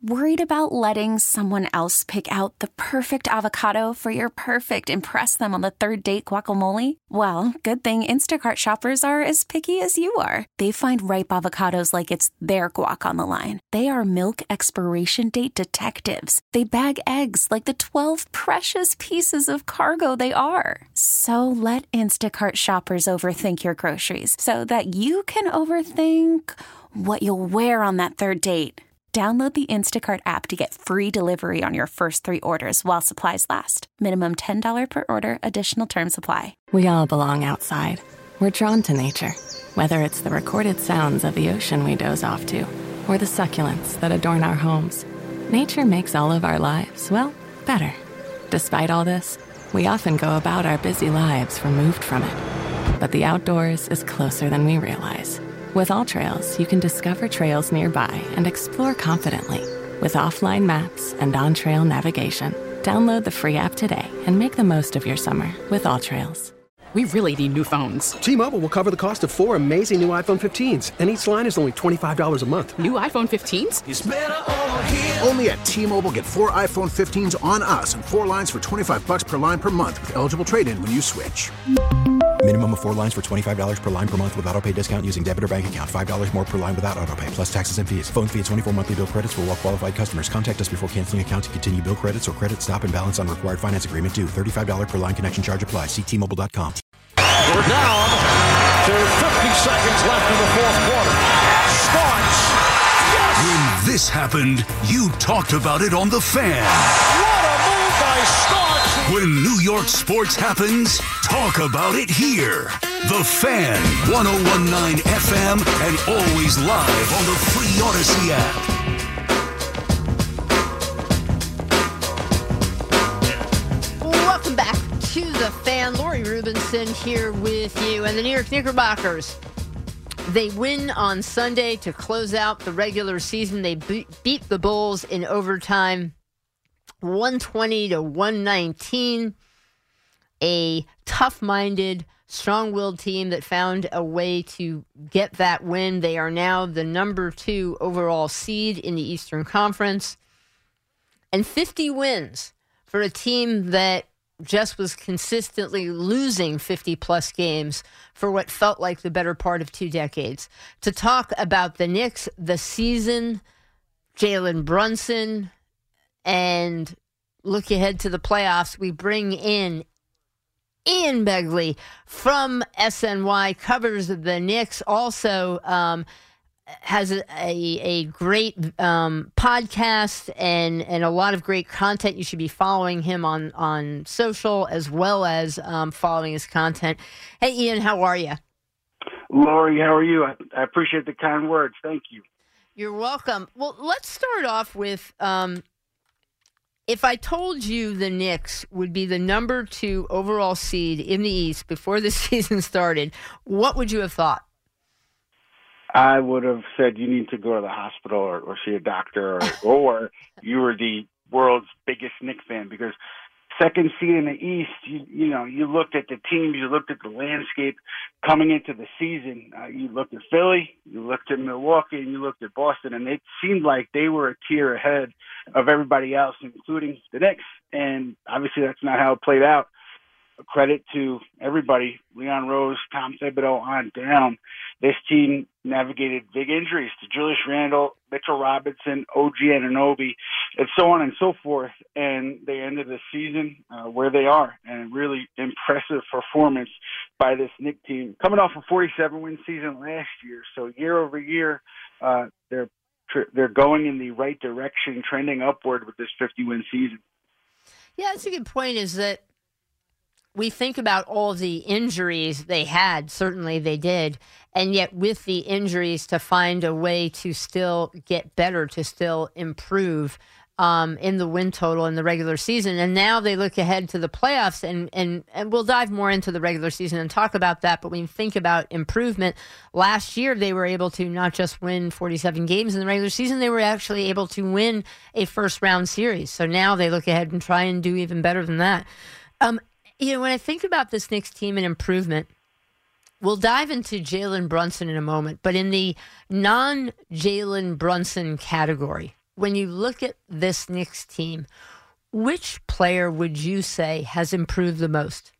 Worried about letting someone else pick out the perfect avocado for your perfect impress them on the third date guacamole? Well, good thing Instacart shoppers are as picky as you are. They find ripe avocados like it's their guac on the line. They are milk expiration date detectives. They bag eggs like the 12 precious pieces of cargo they are. So let Instacart shoppers overthink your groceries so that you can overthink what you'll wear on that third date. Download the Instacart app to get free delivery on your first 3 orders while supplies last. Minimum $10 per order. Additional terms apply. We all belong outside. We're drawn to nature, whether it's the recorded sounds of the ocean we doze off to, or the succulents that adorn our homes. Nature makes all of our lives, well, better. Despite all this, we often go about our busy lives removed from it. But the outdoors is closer than we realize. With AllTrails, you can discover trails nearby and explore confidently. With offline maps and on-trail navigation, download the free app today and make the most of your summer with AllTrails. We really need new phones. T-Mobile will cover the cost of 4 amazing new iPhone 15s, and each line is only $25 a month. New iPhone 15s? It's better over here. Only at T-Mobile, get 4 iPhone 15s on us and 4 lines for $25 per line per month with eligible trade-in when you switch. Minimum of 4 lines for $25 per line per month with autopay discount using debit or bank account. $5 more per line without autopay, plus taxes and fees. Phone fee at 24 monthly bill credits for well-qualified customers. Contact us before canceling account to continue bill credits or credit stop and balance on required finance agreement due. $35 per line connection charge applies. See T-Mobile.com. We're down to 50 seconds left in the fourth quarter. Starks. Yes! When this happened, you talked about it on The Fan. What a move by Starks! When New York sports happens, talk about it here. The Fan, 101.9 FM, and always live on the free Odyssey app. Welcome back to The Fan. Lori Rubinson here with you. And the New York Knickerbockers, they win on Sunday to close out the regular season. They beat the Bulls in overtime, 120-119. A tough-minded, strong-willed team that found a way to get that win. They are now the number 2 overall seed in the Eastern Conference. And 50 wins for a team that just was consistently losing 50-plus games for what felt like the better part of 2 decades. To talk about the Knicks, the season, Jalen Brunson, and look ahead to the playoffs, we bring in Ian Begley from SNY, covers the Knicks, also has a great podcast and a lot of great content. You should be following him on social as well as following his content. Hey, Ian, how are you? Lori, how are you? I appreciate the kind words. Thank you. You're welcome. Well, let's start off with if I told you the Knicks would be the number 2 overall seed in the East before the season started, what would you have thought? I would have said you need to go to the hospital or see a doctor, or you were the world's biggest Knicks fan, because second seed in the East, you looked at the teams, you looked at the landscape coming into the season. You looked at Philly, you looked at Milwaukee, and you looked at Boston, and it seemed like they were a tier ahead of everybody else, including the Knicks. And obviously that's not how it played out. Credit to everybody, Leon Rose, Tom Thibodeau on down. This team navigated big injuries to Julius Randle, Mitchell Robinson, OG Anunoby, and so on and so forth. And they ended the season where they are, and really impressive performance by this Knicks team. Coming off a 47-win season last year, so year over year, they're going in the right direction, trending upward with this 50-win season. Yeah, that's a good point, is that we think about all the injuries they had. Certainly they did. And yet with the injuries, to find a way to still get better, to still improve in the win total in the regular season. And now they look ahead to the playoffs, and we'll dive more into the regular season and talk about that. But when you think about improvement, last year they were able to not just win 47 games in the regular season, they were actually able to win a first-round series. So now they look ahead and try and do even better than that. When I think about this Knicks team and improvement, we'll dive into Jalen Brunson in a moment, but in the non-Jalen Brunson category, when you look at this Knicks team, which player would you say has improved the most?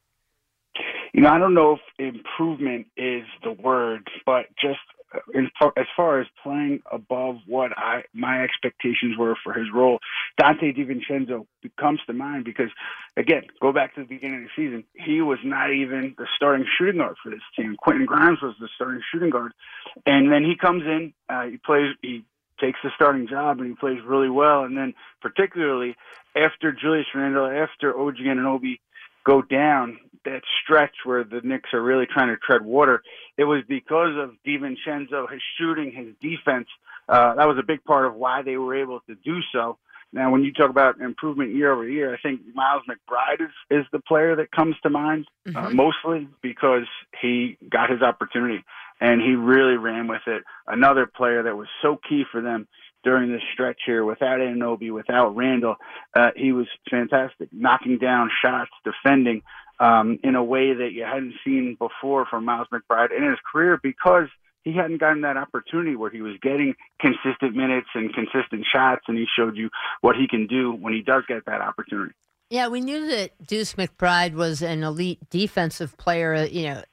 I don't know if improvement is the word, but just as far as playing above what my expectations were for his role, Dante DiVincenzo comes to mind because, again, go back to the beginning of the season, he was not even the starting shooting guard for this team. Quentin Grimes was the starting shooting guard, and then he comes in, he takes the starting job, and he plays really well. And then particularly after Julius Randle, after OG Anunoby go down, that stretch where the Knicks are really trying to tread water, it was because of DiVincenzo, his shooting, his defense. That was a big part of why they were able to do so. Now, when you talk about improvement year over year, I think Miles McBride is the player that comes to mind, mostly because he got his opportunity and he really ran with it. Another player that was so key for them during this stretch here, without Anunoby, without Randall, he was fantastic, knocking down shots, defending in a way that you hadn't seen before from Miles McBride in his career because he hadn't gotten that opportunity where he was getting consistent minutes and consistent shots, and he showed you what he can do when he does get that opportunity. Yeah, we knew that Deuce McBride was an elite defensive player.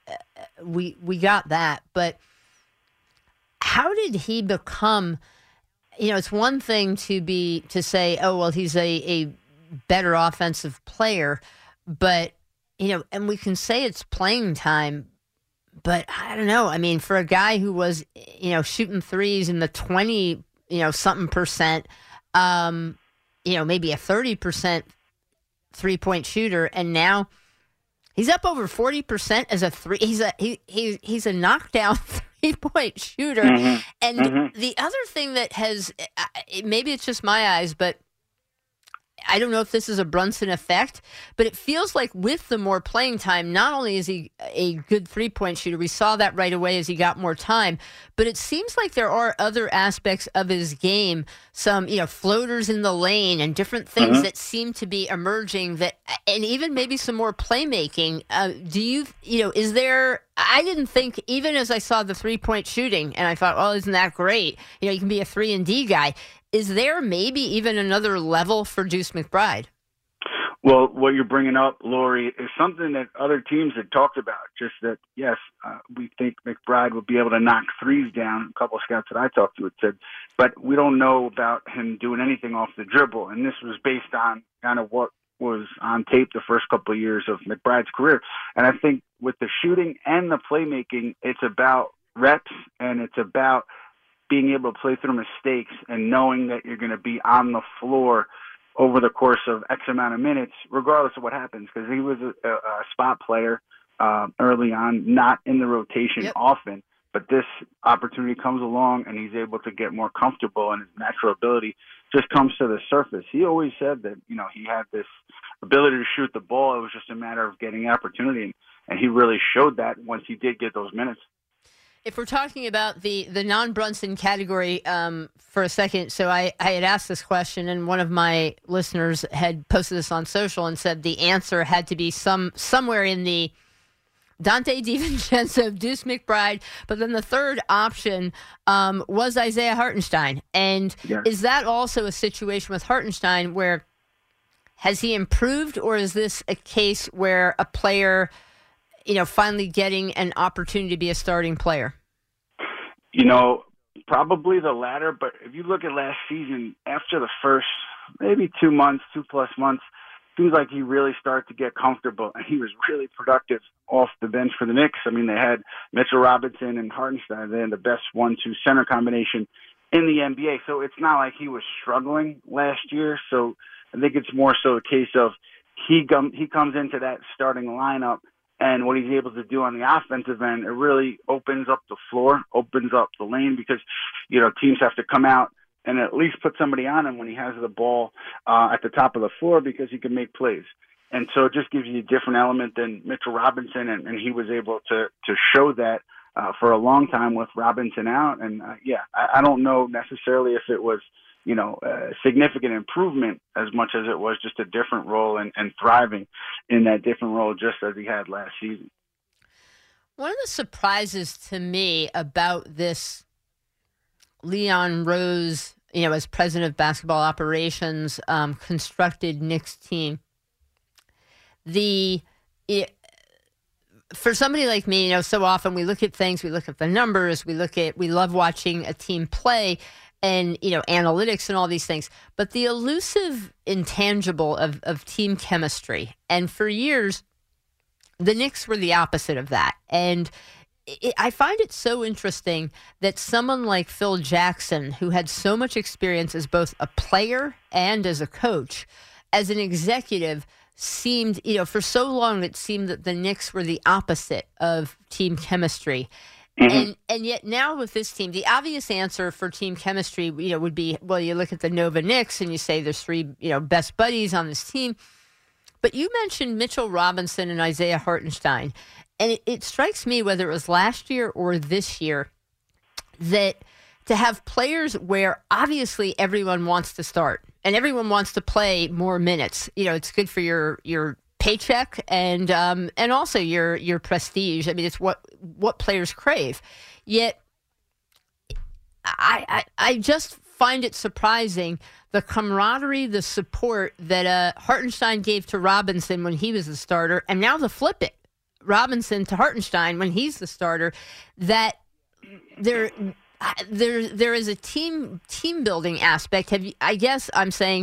We got that, but how did he become? It's one thing to say, oh well, he's a better offensive player, but and we can say it's playing time. But I don't know. I mean, for a guy who was, shooting threes in the 20, something percent, maybe a 30% 3-point shooter, and now he's up over 40% as a three. He's a knockdown 3-point shooter. And the other thing that has, maybe it's just my eyes, but I don't know if this is a Brunson effect, but it feels like with the more playing time, not only is he a good 3-point shooter, we saw that right away as he got more time, but it seems like there are other aspects of his game, some, floaters in the lane and different things that seem to be emerging that, and even maybe some more playmaking. Is there, I didn't think, even as I saw the 3-point shooting and I thought, oh, isn't that great? You can be a 3-and-D guy. Is there maybe even another level for Deuce McBride? Well, what you're bringing up, Lori, is something that other teams had talked about. Just that, yes, we think McBride will be able to knock threes down. A couple of scouts that I talked to had said, but we don't know about him doing anything off the dribble. And this was based on kind of what was on tape the first couple of years of McBride's career. And I think with the shooting and the playmaking, it's about reps and it's about being able to play through mistakes and knowing that you're going to be on the floor over the course of X amount of minutes, regardless of what happens, because he was a spot player early on, not in the rotation often. But this opportunity comes along, and he's able to get more comfortable, and his natural ability just comes to the surface. He always said that, he had this ability to shoot the ball. It was just a matter of getting opportunity, and he really showed that once he did get those minutes. If we're talking about the non-Brunson category for a second, so I had asked this question, and one of my listeners had posted this on social and said the answer had to be somewhere in the Dante DiVincenzo, Deuce McBride, but then the third option was Isaiah Hartenstein. And is that also a situation with Hartenstein where has he improved, or is this a case where a player finally getting an opportunity to be a starting player? Probably the latter, but if you look at last season, after the first maybe 2 months, 2+ months, seems like he really started to get comfortable, and he was really productive off the bench for the Knicks. I mean, they had Mitchell Robinson and Hartenstein. They had the best 1-2 center combination in the NBA, so it's not like he was struggling last year. So I think it's more so a case of he comes into that starting lineup, and what he's able to do on the offensive end, it really opens up the floor, opens up the lane, because, teams have to come out and at least put somebody on him when he has the ball at the top of the floor, because he can make plays. And so it just gives you a different element than Mitchell Robinson, and he was able to show that for a long time with Robinson out. And, I don't know necessarily if it was, a significant improvement as much as it was just a different role and thriving in that different role just as he had last season. One of the surprises to me about this Leon Rose, as president of basketball operations, constructed Knicks team. For somebody like me, so often we look at things, we look at the numbers, we love watching a team play and, analytics and all these things, but the elusive intangible of team chemistry. And for years, the Knicks were the opposite of that. And I find it so interesting that someone like Phil Jackson, who had so much experience as both a player and as a coach, as an executive, seemed, for so long, it seemed that the Knicks were the opposite of team chemistry. Mm-hmm. And yet now with this team, the obvious answer for team chemistry, would be, well, you look at the Nova Knicks and you say there's three, best buddies on this team. But you mentioned Mitchell Robinson and Isaiah Hartenstein. And it strikes me, whether it was last year or this year, that to have players where obviously everyone wants to start and everyone wants to play more minutes, it's good for your paycheck and also your prestige. I mean, it's what players crave. Yet, I just find it surprising the camaraderie, the support that Hartenstein gave to Robinson when he was the starter, and now to flip it, Robinson to Hartenstein when he's the starter, that there is a team building aspect. I guess I'm saying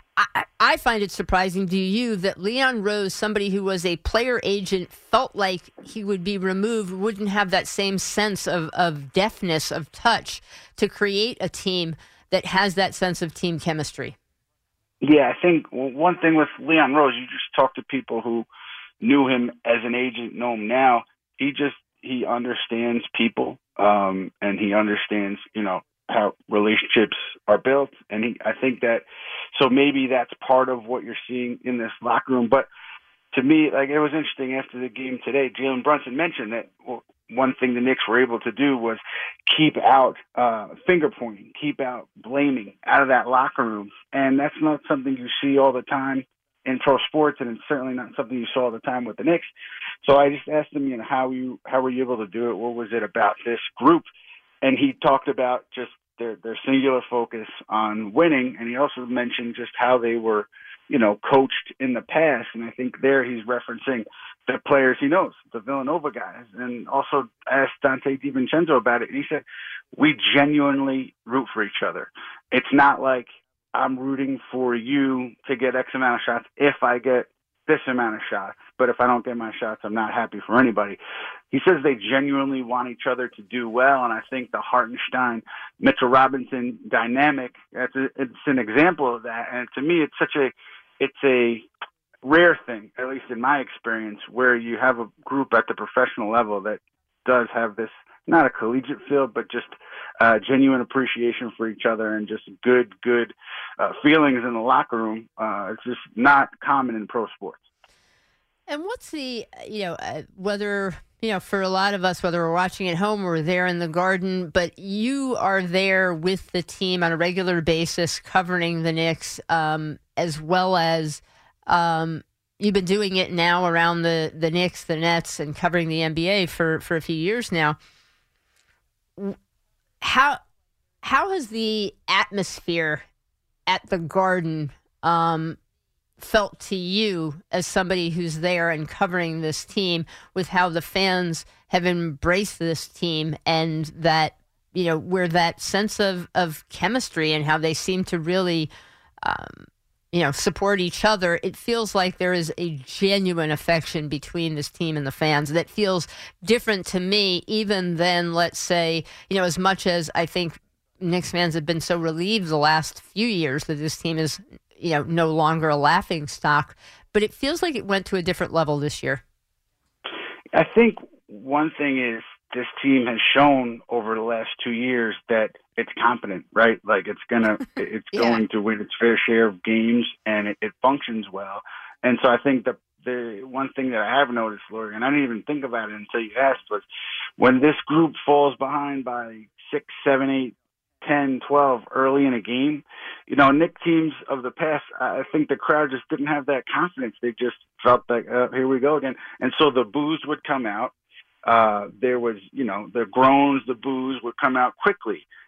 I find it surprising to you that Leon Rose, somebody who was a player agent, felt like he would be removed, wouldn't have that same sense of deftness, of touch to create a team that has that sense of team chemistry. Yeah, I think one thing with Leon Rose, you just talk to people who knew him as an agent, know him now. He understands people, and he understands, how relationships are built. And I think that, so maybe that's part of what you're seeing in this locker room. But to me, it was interesting after the game today, Jalen Brunson mentioned that one thing the Knicks were able to do was keep out finger pointing, keep out blaming out of that locker room. And that's not something you see all the time in pro sports, and it's certainly not something you saw all the time with the Knicks. So I just asked him, how were you able to do it? What was it about this group? And he talked about just their singular focus on winning, and he also mentioned just how they were, coached in the past. And I think there he's referencing the players he knows, the Villanova guys, and also asked Dante DiVincenzo about it. And he said, we genuinely root for each other. It's not like I'm rooting for you to get X amount of shots if I get this amount of shots, but if I don't get my shots, I'm not happy for anybody. He says they genuinely want each other to do well, and I think the Hartenstein, Mitchell Robinson dynamic, it's an example of that. And to me, it's a rare thing, at least in my experience, where you have a group at the professional level that does have this, not a collegiate feel, but just genuine appreciation for each other and just good feelings in the locker room. It's just not common in pro sports. And what's the, whether, for a lot of us, whether we're watching at home or we're there in the Garden, but you are there with the team on a regular basis covering the Knicks, as well as you've been doing it now around the Knicks, the Nets, and covering the NBA for a few years now. How has the atmosphere at the Garden felt to you as somebody who's there and covering this team, with how the fans have embraced this team and that, where that sense of chemistry and how they seem to really, support each other? It feels like there is a genuine affection between this team and the fans that feels different to me, even than, let's say, as much as I think Knicks fans have been so relieved the last few years that this team is, no longer a laughing stock, but it feels like it went to a different level this year. I think one thing is this team has shown over the last 2 years that it's competent, right? Like it's going to win its fair share of games, and it functions well. And so I think the one thing that I have noticed, Lori, and I didn't even think about it until you asked, was when this group falls behind by 6, 7, 8, 10, 12 early in a game, Knick teams of the past, I think the crowd just didn't have that confidence. They just felt like, here we go again. And so the boos would come out. There was, the groans, the boos would come out quickly.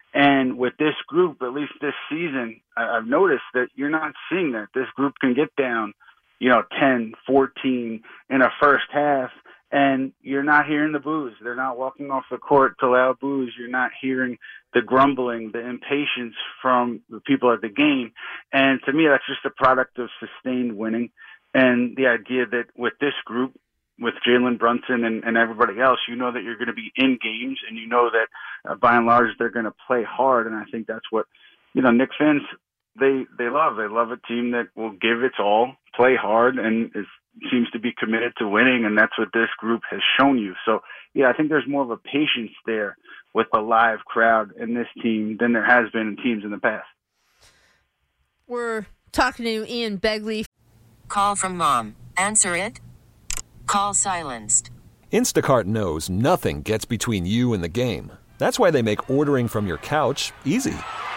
And with this group, at least this season, I've noticed that you're not seeing that. This group can get down, 10, 14 in a first half, and you're not hearing the boos. They're not walking off the court to loud boos. You're not hearing the grumbling, the impatience from the people at the game. And to me, that's just a product of sustained winning. And the idea that with this group, with Jalen Brunson and everybody else, you know that you're going to be in games, and you know that by and large they're going to play hard. And I think that's what, Knicks fans, they love. They love a team that will give its all, play hard, and seems to be committed to winning, and that's what this group has shown you. So, I think there's more of a patience there with the live crowd in this team than there has been in teams in the past. We're talking to Ian Begley. Call from mom. Answer it. Call silenced. Instacart knows nothing gets between you and the game. That's why they make ordering from your couch easy.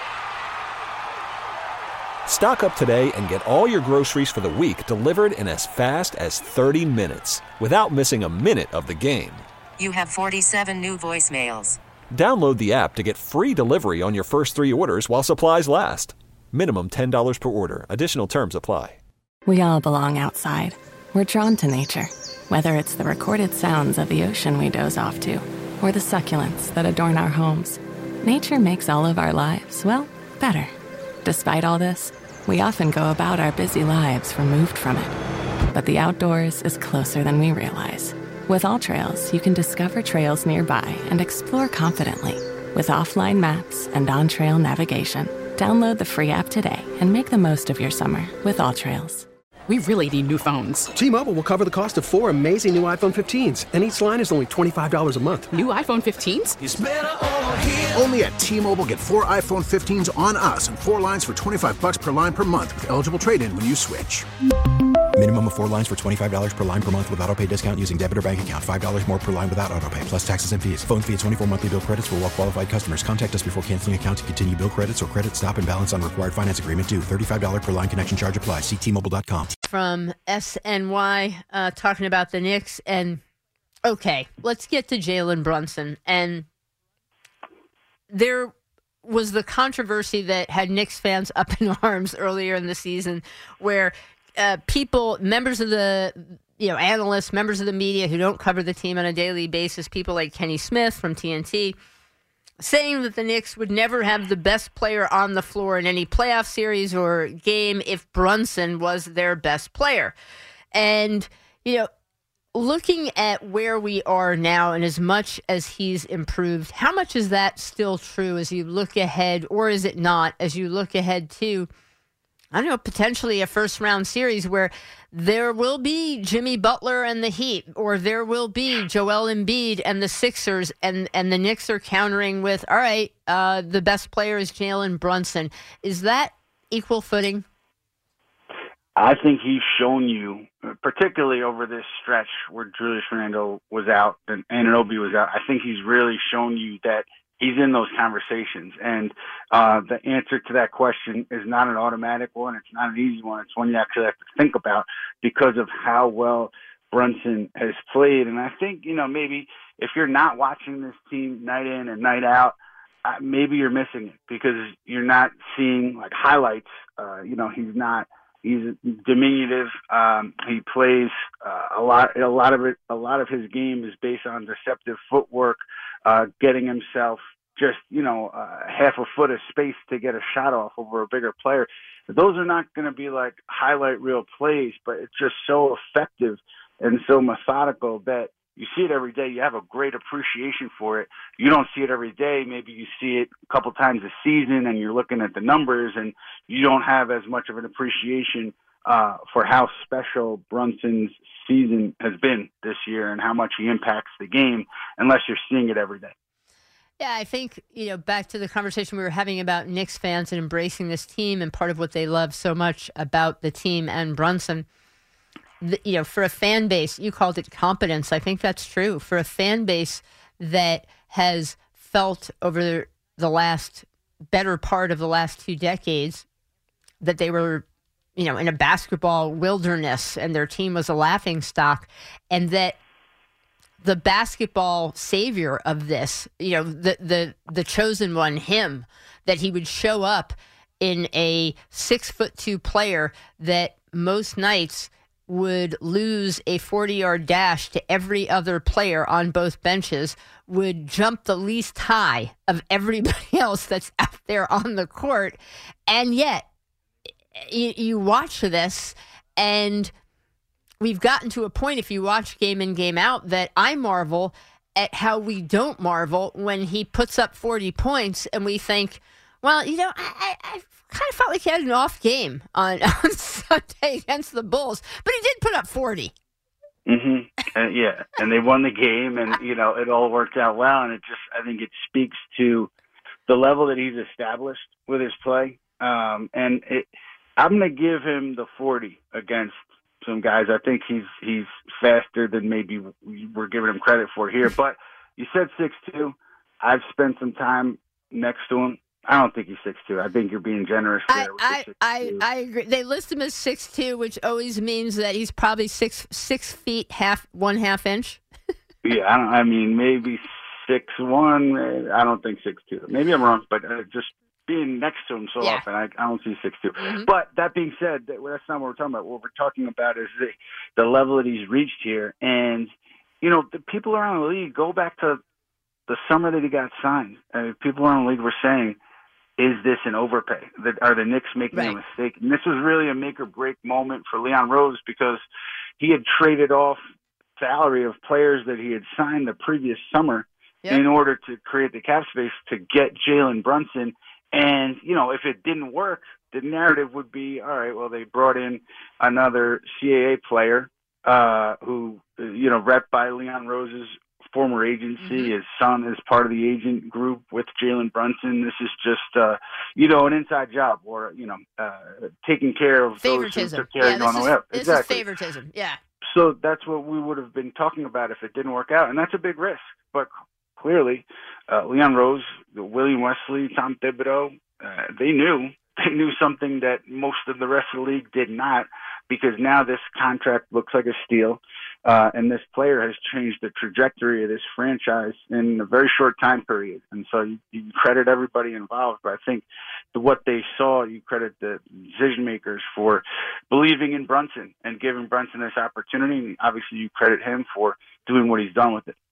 Stock up today and get all your groceries for the week delivered in as fast as 30 minutes without missing a minute of the game. You have 47 new voicemails. Download the app to get free delivery on your first 3 orders while supplies last. Minimum $10 per order. Additional terms apply. We all belong outside. We're drawn to nature, whether it's the recorded sounds of the ocean we doze off to, or the succulents that adorn our homes. Nature makes all of our lives, well, better. Despite all this, we often go about our busy lives removed from it. But the outdoors is closer than we realize. With AllTrails, you can discover trails nearby and explore confidently. With offline maps and on-trail navigation, download the free app today and make the most of your summer with AllTrails. We really need new phones. T-Mobile will cover the cost of 4 amazing new iPhone 15s, and each line is only $25 a month. New iPhone 15s? It's better over here. Only at T-Mobile, get 4 iPhone 15s on us and 4 lines for $25 per line per month with eligible trade-in when you switch. Minimum of 4 lines for $25 per line per month with autopay discount using debit or bank account. $5 more per line without autopay, plus taxes and fees. Phone fee at 24 monthly bill credits for well-qualified customers. Contact us before canceling account to continue bill credits or credit stop and balance on required finance agreement due. $35 per line connection charge applies. See T-Mobile.com. From SNY talking about the Knicks. And, okay, let's get to Jalen Brunson. And there was the controversy that had Knicks fans up in arms earlier in the season where people, members of the, analysts, members of the media who don't cover the team on a daily basis, people like Kenny Smith from TNT, saying that the Knicks would never have the best player on the floor in any playoff series or game if Brunson was their best player. And, looking at where we are now and as much as he's improved, how much is that still true as you look ahead, or is it not, as you look ahead to, potentially a first-round series where there will be Jimmy Butler and the Heat, or there will be Joel Embiid and the Sixers, and the Knicks are countering with, all right, the best player is Jalen Brunson. Is that equal footing? I think he's shown you, particularly over this stretch where Julius Randle was out and Anunoby was out, I think he's really shown you that he's in those conversations. And the answer to that question is not an automatic one. It's not an easy one. It's one you actually have to think about because of how well Brunson has played. And I think, maybe if you're not watching this team night in and night out, maybe you're missing it because you're not seeing like highlights. He's diminutive. He plays a lot of his game is based on deceptive footwork, getting himself just, half a foot of space to get a shot off over a bigger player. Those are not going to be like highlight reel plays, but it's just so effective and so methodical that you see it every day. You have a great appreciation for it. You don't see it every day. Maybe you see it a couple times a season and you're looking at the numbers and you don't have as much of an appreciation for how special Brunson's season has been this year and how much he impacts the game unless you're seeing it every day. Yeah, I think, back to the conversation we were having about Knicks fans and embracing this team, and part of what they love so much about the team and Brunson, for a fan base, you called it competence. I think that's true. For a fan base that has felt over the better part of the last 2 decades that they were, in a basketball wilderness and their team was a laughingstock, and that the basketball savior of this, the chosen one, him, that he would show up in a 6'2" player that most nights would lose a 40-yard dash to every other player on both benches, would jump the least high of everybody else that's out there on the court. And yet, you watch this, and we've gotten to a point, if you watch game in, game out, that I marvel at how we don't marvel when he puts up 40 points and we think, well, I kind of felt like he had an off game on Sunday against the Bulls, but he did put up 40. Mm-hmm. Yeah, and they won the game, and it all worked out well. And I think it speaks to the level that he's established with his play. I'm going to give him the 40 against some guys. I think he's faster than maybe we're giving him credit for here. But you said 6'2". I've spent some time next to him. I don't think he's 6'2". I think you're being generous there. I agree. They list him as 6'2", which always means that he's probably 6 feet 1/2 inch. Yeah, maybe 6'1". I don't think 6'2". Maybe I'm wrong, but just being next to him so often, I don't see 6'2". Mm-hmm. But that being said, that's not what we're talking about. What we're talking about is the level that he's reached here. And, the people around the league, go back to the summer that he got signed. People around the league were saying, is this an overpay? Are the Knicks making a mistake? And this was really a make-or-break moment for Leon Rose, because he had traded off salary of players that he had signed the previous summer in order to create the cap space to get Jalen Brunson. And, if it didn't work, the narrative would be, all right, well, they brought in another CAA player who, rep by Leon Rose's former agency. Mm-hmm. His son is part of the agent group with Jalen Brunson. This is just, an inside job, or, taking care of favoritism. Those who took care of going away. This is favoritism, yeah. So that's what we would have been talking about if it didn't work out, and that's a big risk. But clearly, Leon Rose, William Wesley, Tom Thibodeau, they knew something that most of the rest of the league did not, because now this contract looks like a steal, and this player has changed the trajectory of this franchise in a very short time period. And so you credit everybody involved, but I think what they saw, you credit the decision makers for believing in Brunson and giving Brunson this opportunity. And obviously, you credit him for doing what he's done with it.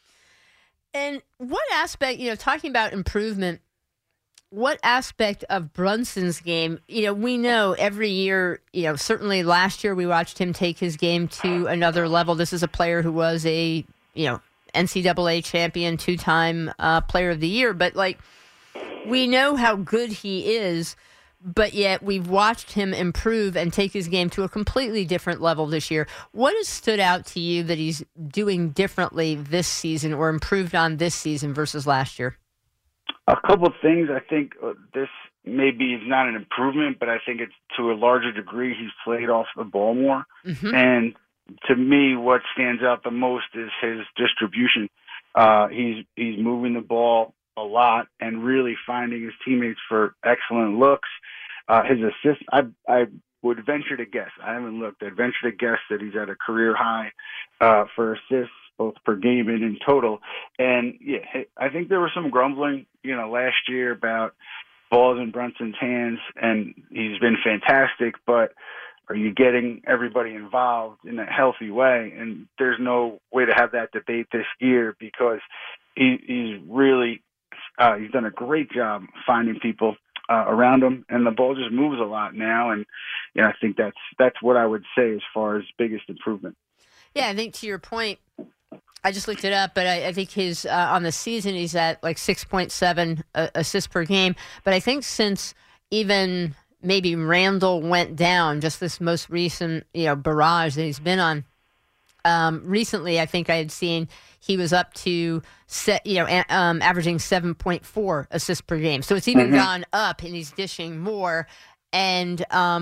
And what aspect, talking about improvement, what aspect of Brunson's game, we know every year, certainly last year we watched him take his game to another level. This is a player who was a, NCAA champion, 2-time player of the year. But, we know how good he is, but yet we've watched him improve and take his game to a completely different level this year. What has stood out to you that he's doing differently this season or improved on this season versus last year? A couple of things. I think this maybe is not an improvement, but I think it's to a larger degree he's played off the ball more. Mm-hmm. And to me, what stands out the most is his distribution. He's moving the ball a lot and really finding his teammates for excellent looks. His assists, I would venture to guess, I haven't looked, I'd venture to guess that he's at a career high for assists, both per game and in total. And I think there was some grumbling, last year about balls in Brunson's hands, and he's been fantastic, but are you getting everybody involved in a healthy way? And there's no way to have that debate this year, because he's really he's done a great job finding people around him, and the ball just moves a lot now. And I think that's what I would say as far as biggest improvement. Yeah, I think to your point, I just looked it up, but I think his on the season he's at 6.7 assists per game. But I think since even maybe Randall went down, just this most recent barrage that he's been on. Recently, I think I had seen he was up to averaging 7.4 assists per game. So it's even gone up, and he's dishing more. And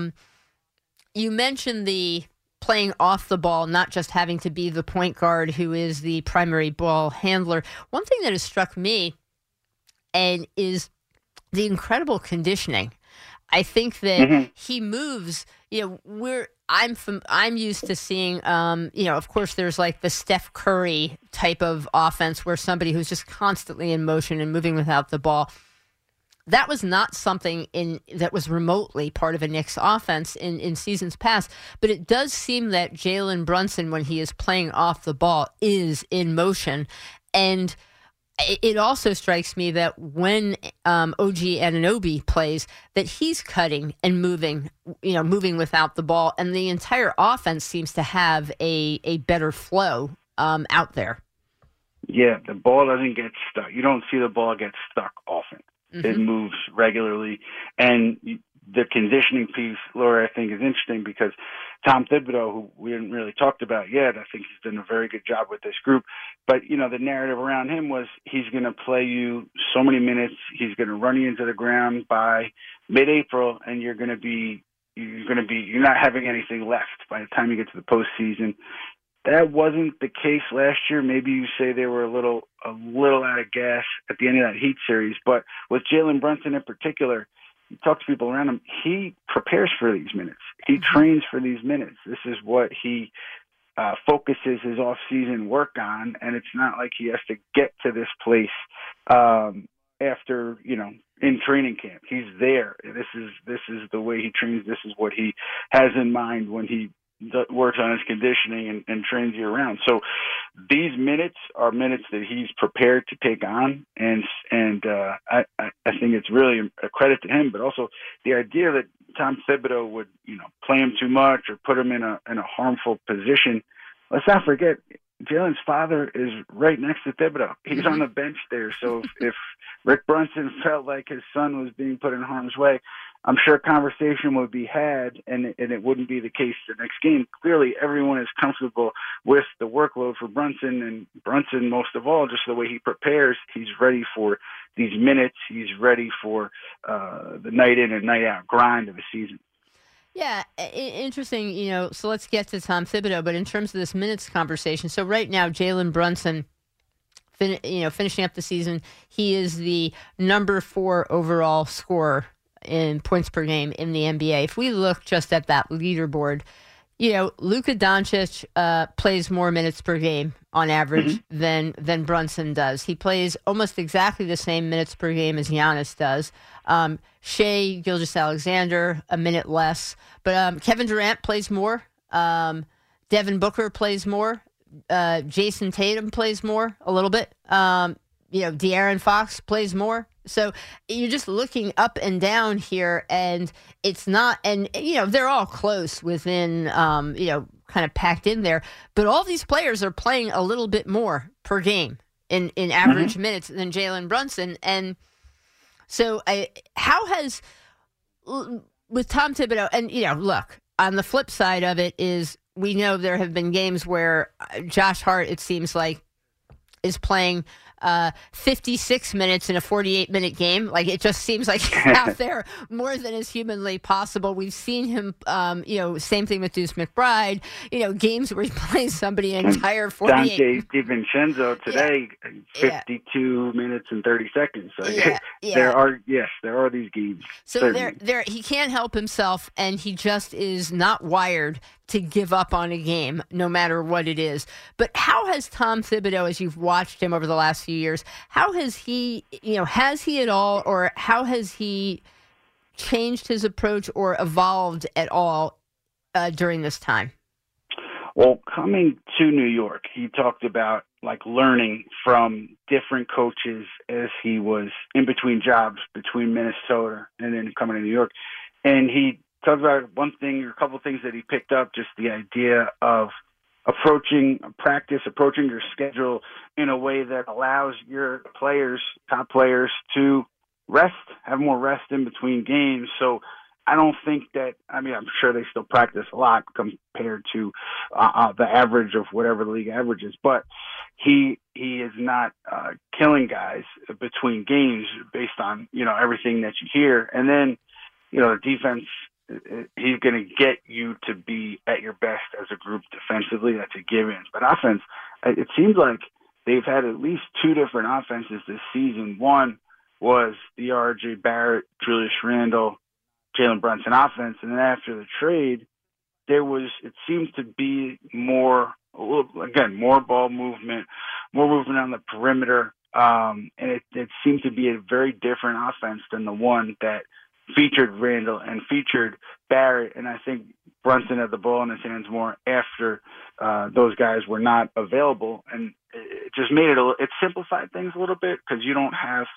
you mentioned the playing off the ball, not just having to be the point guard who is the primary ball handler. One thing that has struck me and is the incredible conditioning. I think that he moves. I'm used to seeing. Of course, there's like the Steph Curry type of offense where somebody who's just constantly in motion and moving without the ball. That was not something that was remotely part of a Knicks offense in seasons past. But it does seem that Jalen Brunson, when he is playing off the ball, is in motion. And it also strikes me that when OG Anunoby plays, that he's cutting and moving without the ball. And the entire offense seems to have a better flow out there. Yeah, the ball doesn't get stuck. You don't see the ball get stuck often. It moves regularly. And the conditioning piece, Laura, I think is interesting because Tom Thibodeau, who we haven't really talked about yet, I think he's done a very good job with this group. But, the narrative around him was he's going to play you so many minutes. He's going to run you into the ground by mid-April, and you're not having anything left by the time you get to the postseason. That wasn't the case last year. Maybe you say they were a little out of gas at the end of that Heat series. But with Jalen Brunson in particular, you talk to people around him, he prepares for these minutes. He trains for these minutes. This is what he focuses his off-season work on, and it's not like he has to get to this place after, in training camp. He's there. This is the way he trains. This is what he has in mind when he works on his conditioning and trains year round. So these minutes are minutes that he's prepared to take on, and I think it's really a credit to him. But also the idea that Tom Thibodeau would play him too much or put him in a harmful position. Let's not forget, Jalen's father is right next to Thibodeau. He's on the bench there. So if Rick Brunson felt like his son was being put in harm's way, I'm sure conversation would be had, and it wouldn't be the case the next game. Clearly, everyone is comfortable with the workload for Brunson, and Brunson, most of all, just the way he prepares, he's ready for these minutes. He's ready for the night in and night out grind of the season. Yeah, interesting, so let's get to Tom Thibodeau, but in terms of this minutes conversation, so right now, Jalen Brunson, finishing up the season, he is the number 4 overall scorer in points per game in the NBA. If we look just at that leaderboard, Luka Doncic plays more minutes per game on average than Brunson does. He plays almost exactly the same minutes per game as Giannis does. Shai Gilgeous-Alexander, a minute less. But Kevin Durant plays more. Devin Booker plays more. Jason Tatum plays more a little bit. De'Aaron Fox plays more. So you're just looking up and down here, and it's not, and, they're all close within, kind of packed in there. But all these players are playing a little bit more per game in average minutes than Jalen Brunson. And so how has, with Tom Thibodeau, and, look, on the flip side of it is we know there have been games where Josh Hart, it seems like, is playing 56 minutes in a 48-minute game. Like, it just seems like he's out there more than is humanly possible. We've seen him, same thing with Deuce McBride, games where he plays somebody an entire 48. Dante DiVincenzo today, 52 minutes and 30 seconds. So there are these games. So there, he can't help himself, and he just is not wired to give up on a game, no matter what it is. But how has Tom Thibodeau, as you've watched him over the last few years, how has he, has he at all, or how has he changed his approach or evolved at all during this time? Well, coming to New York, he talked about learning from different coaches as he was in between jobs between Minnesota and then coming to New York. And he talked about one thing or a couple of things that he picked up, just the idea of approaching your schedule in a way that allows your players, top players, to rest, have more rest in between games. So I don't think that, I'm sure they still practice a lot compared to the average of whatever the league averages, but he is not killing guys between games based on, everything that you hear. And then, the defense, he's going to get you to be at your best as a group defensively. That's a given. But offense, it seems like they've had at least 2 different offenses this season. One was the R.J. Barrett, Julius Randle Jalen Brunson offense. And then after the trade, it seems to be more ball movement, more movement on the perimeter. And it seemed to be a very different offense than the one that featured Randall and featured Barrett. And I think Brunson had the ball in his hands more after those guys were not available. And it just made it simplified things a little bit, because you don't have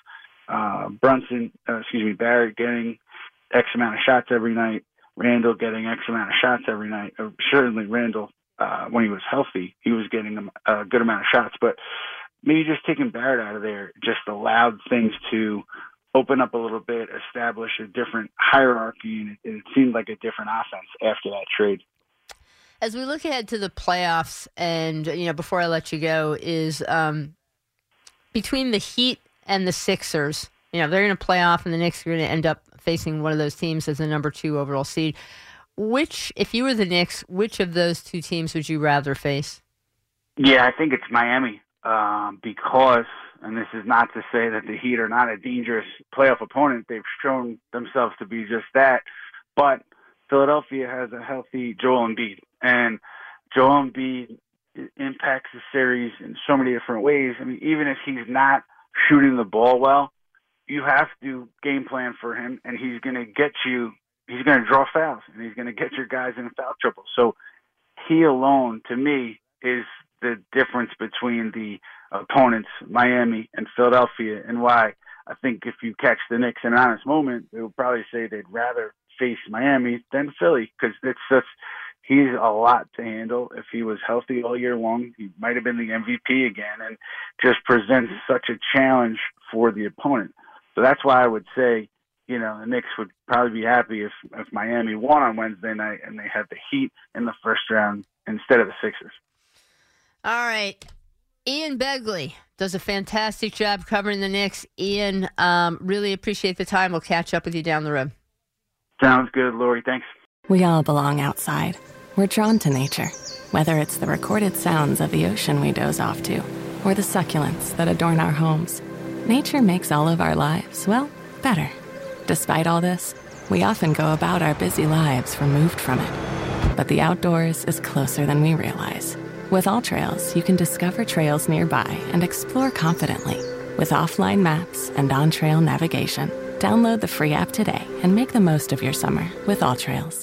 Barrett getting X amount of shots every night, Randall getting X amount of shots every night. Certainly Randall, when he was healthy, he was getting a good amount of shots. But maybe just taking Barrett out of there just allowed things to open up a little bit, establish a different hierarchy, and it seemed like a different offense after that trade. As we look ahead to the playoffs, and before I let you go, is between the Heat and the Sixers, they're going to play off, and the Knicks are going to end up facing one of those teams as the number 2 overall seed. If you were the Knicks, which of those two teams would you rather face? Yeah, I think it's Miami, because, and this is not to say that the Heat are not a dangerous playoff opponent. They've shown themselves to be just that. But Philadelphia has a healthy Joel Embiid, and Joel Embiid impacts the series in so many different ways. I mean, even if he's not shooting the ball well, you have to game plan for him, and he's going to draw fouls, and he's going to get your guys in foul trouble. So he alone, to me, is the difference between the opponents, Miami and Philadelphia, and why I think if you catch the Knicks in an honest moment, they would probably say they'd rather face Miami than Philly, because he's a lot to handle. If he was healthy all year long, he might have been the MVP again, and just presents such a challenge for the opponent. So that's why I would say, the Knicks would probably be happy if Miami won on Wednesday night and they had the Heat in the first round instead of the Sixers. All right. Ian Begley does a fantastic job covering the Knicks. Ian, really appreciate the time. We'll catch up with you down the road. Sounds good, Lori. Thanks. We all belong outside. We're drawn to nature, whether it's the recorded sounds of the ocean we doze off to, or the succulents that adorn our homes. Nature makes all of our lives, better. Despite all this, we often go about our busy lives removed from it. But the outdoors is closer than we realize. With AllTrails, you can discover trails nearby and explore confidently. With offline maps and on-trail navigation, download the free app today and make the most of your summer with AllTrails.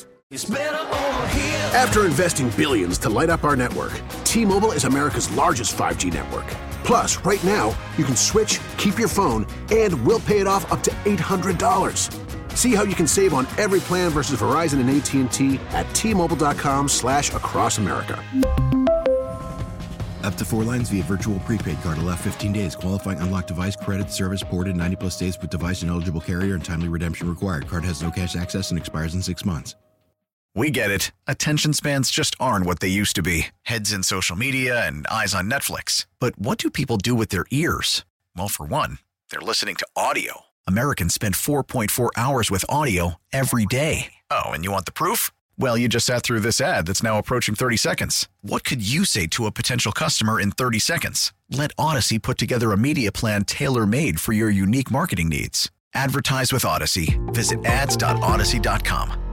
After investing billions to light up our network, T-Mobile is America's largest 5G network. Plus, right now, you can switch, keep your phone, and we'll pay it off up to $800. See how you can save on every plan versus Verizon and AT&T at T-Mobile.com/across America. Up to 4 lines via virtual prepaid card. Allow 15 days. Qualifying unlocked device credit service ported 90+ days with device and eligible carrier and timely redemption required. Card has no cash access and expires in 6 months. We get it. Attention spans just aren't what they used to be. Heads in social media and eyes on Netflix. But what do people do with their ears? Well, for one, they're listening to audio. Americans spend 4.4 hours with audio every day. Oh, and you want the proof? Well, you just sat through this ad that's now approaching 30 seconds. What could you say to a potential customer in 30 seconds? Let Odyssey put together a media plan tailor-made for your unique marketing needs. Advertise with Odyssey. Visit ads.odyssey.com.